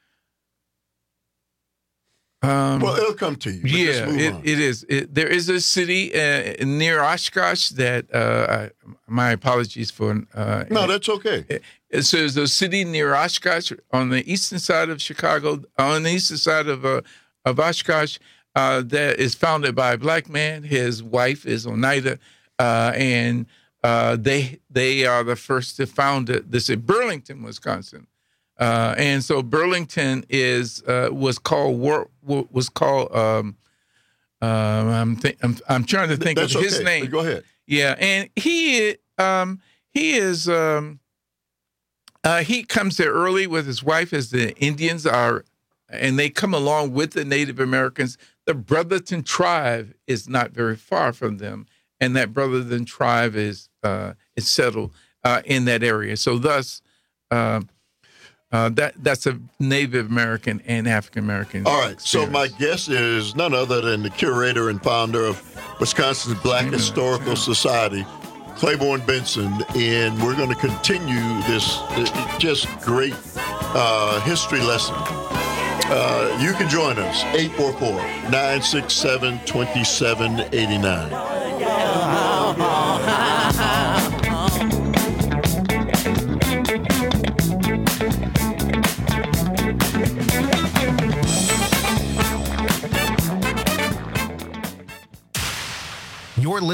Um, well, it'll come to you. Yeah, it, it is. It, there is a city uh, near Oshkosh that, uh, I, my apologies for. Uh, no, that's okay. It, so there's a city near Oshkosh on the eastern side of Chicago, on the eastern side of uh, of Oshkosh, uh, that is founded by a black man. His wife is Oneida, uh, and uh, they they are the first to found it. This is Burlington, Wisconsin. Uh, and so Burlington is uh, was called was called. Um, um, I'm, th- I'm I'm trying to think That's of his okay. name. Go ahead. Yeah, and he um, he is um, uh, he comes there early with his wife, as the Indians are, and they come along with the Native Americans. The Brotherton tribe is not very far from them, and that Brotherton tribe is uh, is settled uh, in that area. So thus. Uh, Uh, that that's a Native American and African American. All right. experience. So my guest is none other than the curator and founder of Wisconsin's Black Historical Society, Claiborne Benson, and we're going to continue this just great uh, history lesson. Uh, you can join us, eight four four, nine six seven, two seven eight nine.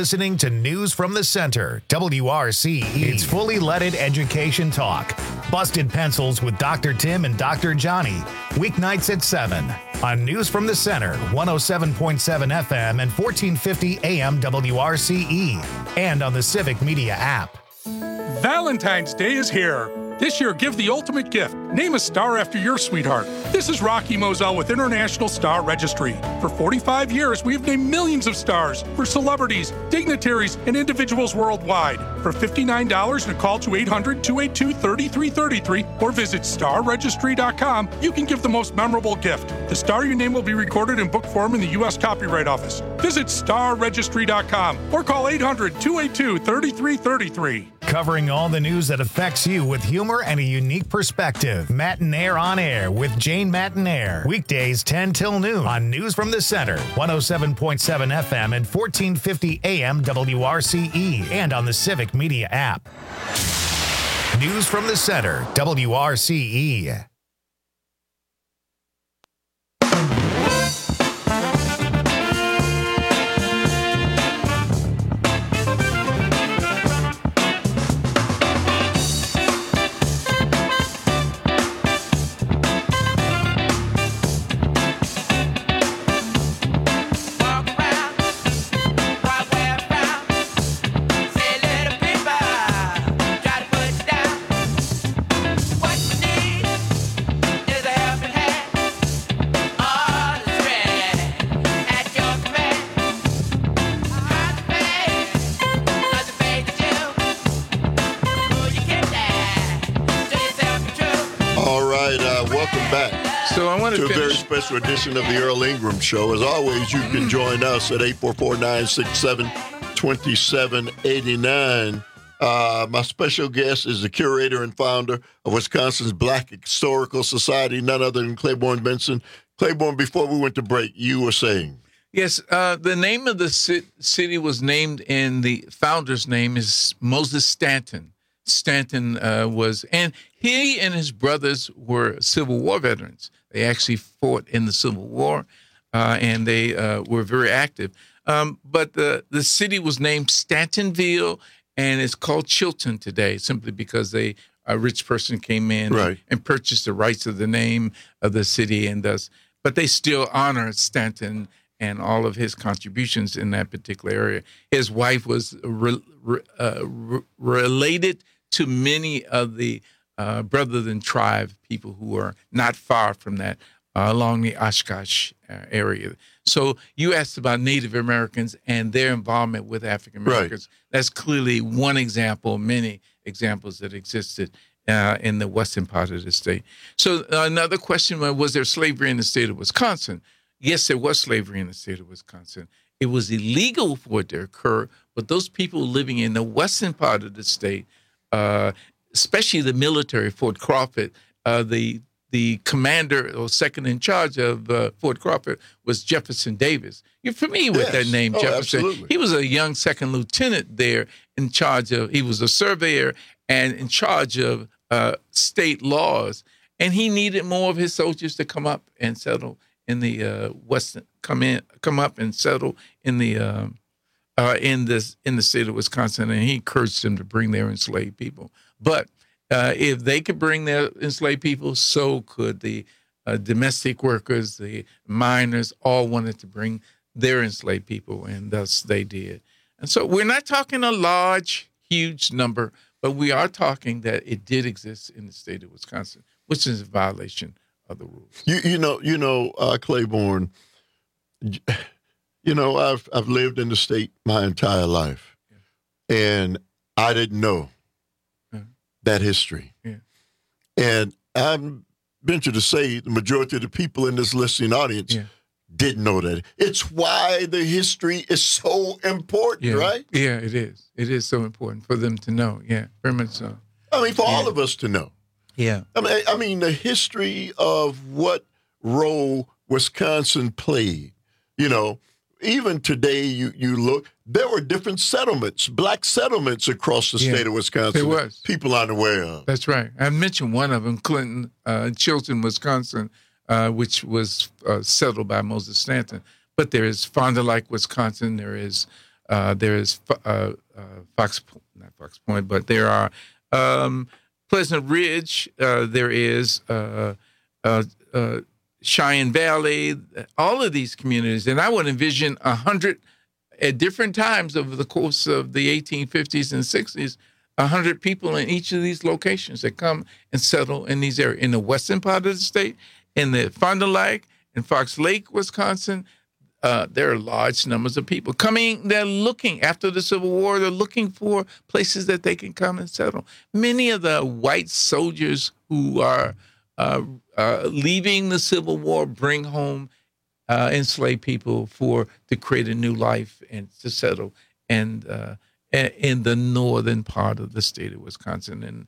listening to News from the Center, W R C E. It's fully leaded education talk. Busted Pencils with Doctor Tim and Doctor Johnny. Weeknights at seven on News from the Center, one oh seven point seven F M and fourteen fifty A M W R C E. And on the Civic Media app. Valentine's Day is here. This year, give the ultimate gift. Name a star after your sweetheart. This is Rocky Moselle with International Star Registry. For forty-five years, we've named millions of stars for celebrities, dignitaries, and individuals worldwide. For fifty-nine dollars and a call to eight hundred, two eight two, three three three three or visit star registry dot com, you can give the most memorable gift. The star you name will be recorded in book form in the U S Copyright Office. Visit star registry dot com or call eight hundred, two eight two, three three three three. Covering all the news that affects you with humor and a unique perspective. Mattinaire on Air with Jane Mattinaire. Weekdays ten till noon on News from the Center, one oh seven point seven F M and fourteen fifty A M W R C E and on the Civic Media app. News from the Center, W R C E. To a very special edition of the Earl Ingram Show. As always, you can join us at eight four four, nine six seven, two seven eight nine. Uh, my special guest is the curator and founder of Wisconsin's Black Historical Society, none other than Claiborne Benson. Claiborne, before we went to break, you were saying. Yes, uh, the name of the ci- city was named in the founder's name is Moses Stanton. Stanton uh, was, and he and his brothers were Civil War veterans. They actually fought in the Civil War, uh, and they uh, were very active. Um, but the, the city was named Stantonville, and it's called Chilton today, simply because they, a rich person came in right. and, and purchased the rights of the name of the city, and thus, but they still honor Stanton and all of his contributions in that particular area. His wife was re, re, uh, re, related to many of the uh, brother than tribe people who are not far from that uh, along the Oshkosh uh, area. So you asked about Native Americans and their involvement with African Americans. Right. That's clearly one example, many examples that existed uh, in the western part of the state. So uh, another question was, was there slavery in the state of Wisconsin? Yes, there was slavery in the state of Wisconsin. It was illegal for it to occur, but those people living in the western part of the state, uh, especially the military, Fort Crawford, uh, the the commander or second in charge of uh, Fort Crawford was Jefferson Davis. You're familiar with yes. that name, oh, Jefferson. Absolutely. He was a young second lieutenant there in charge of, he was a surveyor and in charge of uh, state laws. And he needed more of his soldiers to come up and settle in the uh, western, come in, come up and settle in the uh, uh, in this in the state of Wisconsin, and he encouraged them to bring their enslaved people. But uh, if they could bring their enslaved people, so could the uh, domestic workers, the miners. All wanted to bring their enslaved people, and thus they did. And so we're not talking a large, huge number, but we are talking that it did exist in the state of Wisconsin, which is a violation of the rules. You, you know, you know, uh, Claiborne. You know, I've I've lived in the state my entire life, yeah. and I didn't know yeah. that history. Yeah. And I venture to say the majority of the people in this listening audience yeah. didn't know that. It's why the history is so important, yeah. right? Yeah, it is. It is so important for them to know. Yeah, very much so. I mean, for yeah. all of us to know. Yeah. I mean, I mean, the history of what role Wisconsin played. You know, even today, you you look, there were different settlements, black settlements across the yeah. state of Wisconsin. There was. People aren't aware of. That's right. I mentioned one of them, Clinton, uh, Chilton, Wisconsin, uh, which was uh, settled by Moses Stanton. But there is Fond du Lac, Wisconsin. There is Uh, there is uh, uh, Fox, not Fox Point, but there are um, Pleasant Ridge. Uh, there is uh, uh, uh, Cheyenne Valley. All of these communities, and I would envision a hundred at different times over the course of the eighteen fifties and sixties. A hundred people in each of these locations that come and settle in these areas in the western part of the state, in the Fond du Lac, in Fox Lake, Wisconsin. Uh, there are large numbers of people coming. They're looking after the Civil War. They're looking for places that they can come and settle. Many of the white soldiers who are uh, uh, leaving the Civil War bring home uh, enslaved people for to create a new life and to settle and uh, in the northern part of the state of Wisconsin, and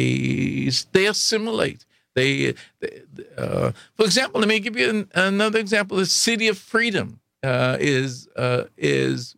they they assimilate. They, they uh, for example, let me give you an, another example. The City of Freedom uh, is uh, is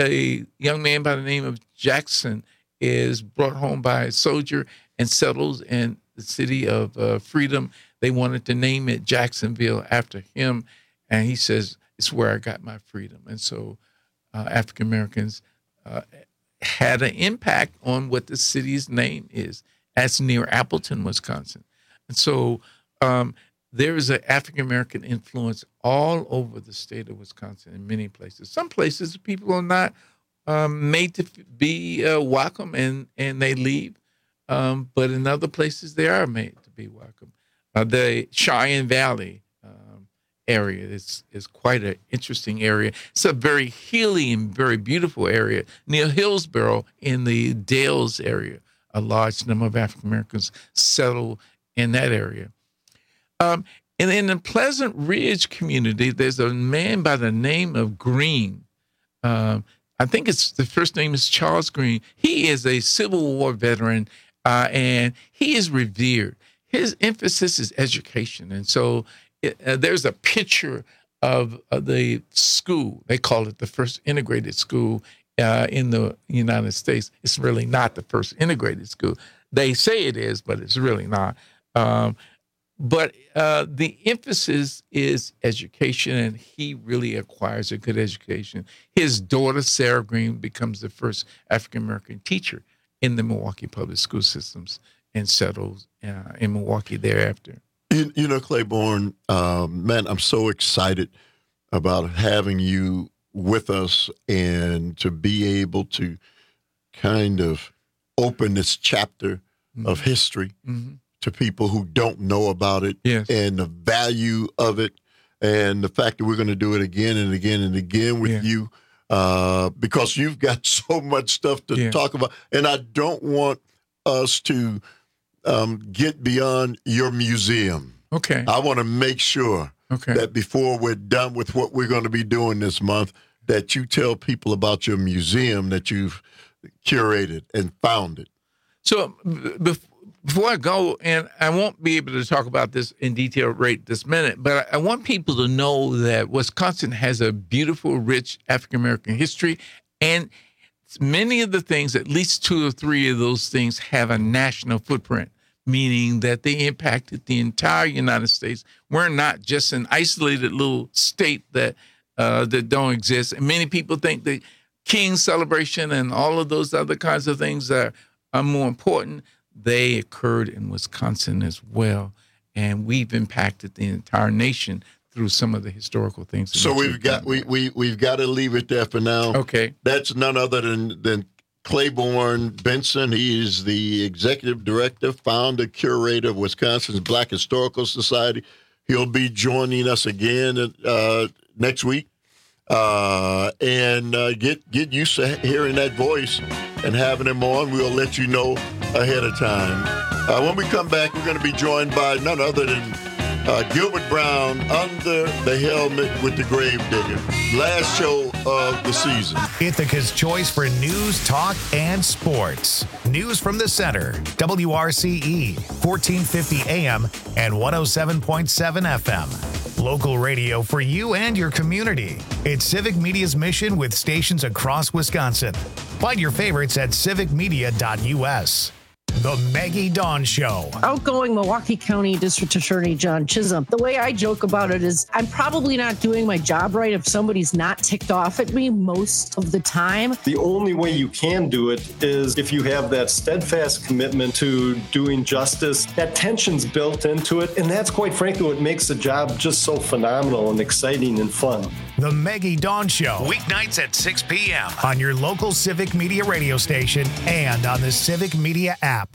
a young man by the name of Jackson is brought home by a soldier and settles in the City of uh, Freedom. They wanted to name it Jacksonville after him, and he says it's where I got my freedom. And so uh, African Americans uh, had an impact on what the city's name is. That's near Appleton, Wisconsin. And so um, there is an African-American influence all over the state of Wisconsin in many places. Some places people are not um, made to be uh, welcome and, and they leave. Um, but in other places, they are made to be welcome. Uh, the Cheyenne Valley um, area is, is quite an interesting area. It's a very healing and very beautiful area. Near Hillsboro in the Dales area, a large number of African Americans settle in that area. Um, and in the Pleasant Ridge community, there's a man by the name of Green. Um, I think it's the first name is Charles Green. He is a Civil War veteran, uh, and he is revered. His emphasis is education. And so it, uh, there's a picture of, of the school. They call it the first integrated school uh, in the United States. It's really not the first integrated school. They say it is, but it's really not. Um, but uh, the emphasis is education, and he really acquires a good education. His daughter, Sarah Green, becomes the first African-American teacher in the Milwaukee public school systems and settles uh, in Milwaukee thereafter. You, you know, Claiborne, um, man, I'm so excited about having you with us and to be able to kind of open this chapter mm-hmm. of history mm-hmm. to people who don't know about it yes. and the value of it and the fact that we're going to do it again and again and again with yeah. you uh, because you've got so much stuff to yeah. talk about. And I don't want us to um, get beyond your museum. Okay. I want to make sure okay. that before we're done with what we're going to be doing this month, that you tell people about your museum that you've curated and founded. So b- before I go, and I won't be able to talk about this in detail right this minute, but I want people to know that Wisconsin has a beautiful, rich African-American history, and many of the things, at least two or three of those things, have a national footprint, meaning that they impacted the entire United States. We're not just an isolated little state that uh, that don't exist. And many people think the King's celebration and all of those other kinds of things are, are more important. They occurred in Wisconsin as well. And we've impacted the entire nation through some of the historical things. So we've got we, we we've got to leave it there for now. Okay. That's none other than than Claiborne Benson. He is the executive director, founder, curator of Wisconsin's Black Historical Society. He'll be joining us again uh, next week. Uh, and uh, get get used to hearing that voice and having him on. We'll let you know ahead of time. Uh, when we come back, we're going to be joined by none other than uh, Gilbert Brown, Under the Helmet with the Gravedigger. Last show of the season. Ithaca's choice for news, talk, and sports. News from the center. W R C E, fourteen fifty A M and one oh seven point seven F M. Local radio for you and your community. It's Civic Media's mission with stations across Wisconsin. Find your favorites at civic media dot U S. The Maggie Dawn Show. Outgoing Milwaukee County District Attorney John Chisholm. The way I joke about it is I'm probably not doing my job right if somebody's not ticked off at me most of the time. The only way you can do it is if you have that steadfast commitment to doing justice. That tension's built into it, and that's quite frankly what makes the job just so phenomenal and exciting and fun. The Maggie Dawn Show, weeknights at six p.m. on your local Civic Media radio station and on the Civic Media app.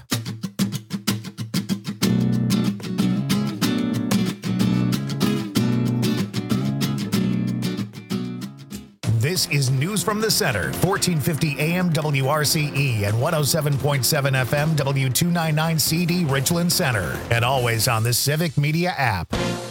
This is News from the Center, fourteen fifty A M W R C E and one oh seven point seven F M W two ninety-nine C D Richland Center, and always on the Civic Media app.